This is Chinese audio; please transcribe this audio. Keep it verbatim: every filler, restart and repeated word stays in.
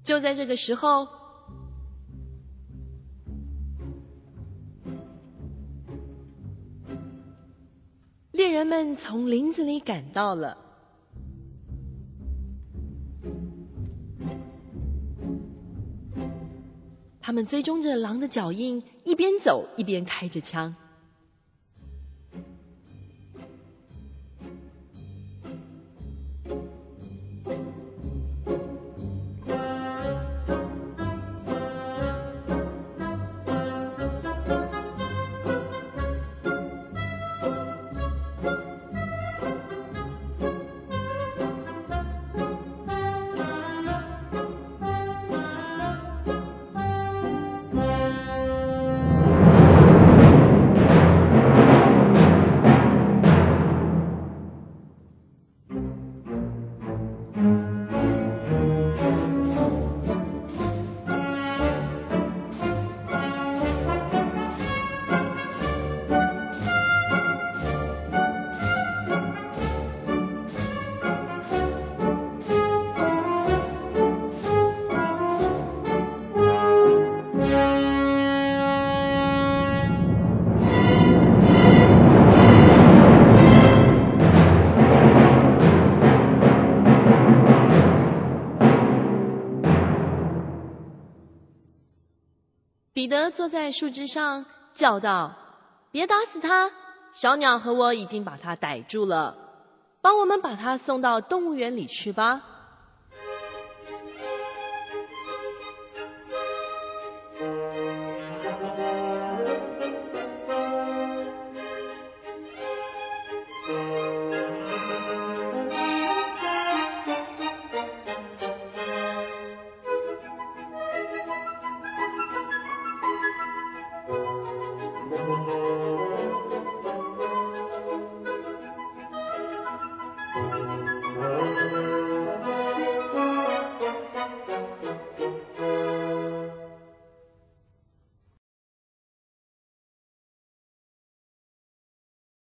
就在这个时候，猎人们从林子里赶到了。他们追踪着狼的脚印，一边走一边开着枪。彼得坐在树枝上叫道：“别打死他！小鸟和我已经把他逮住了，帮我们把他送到动物园里去吧。”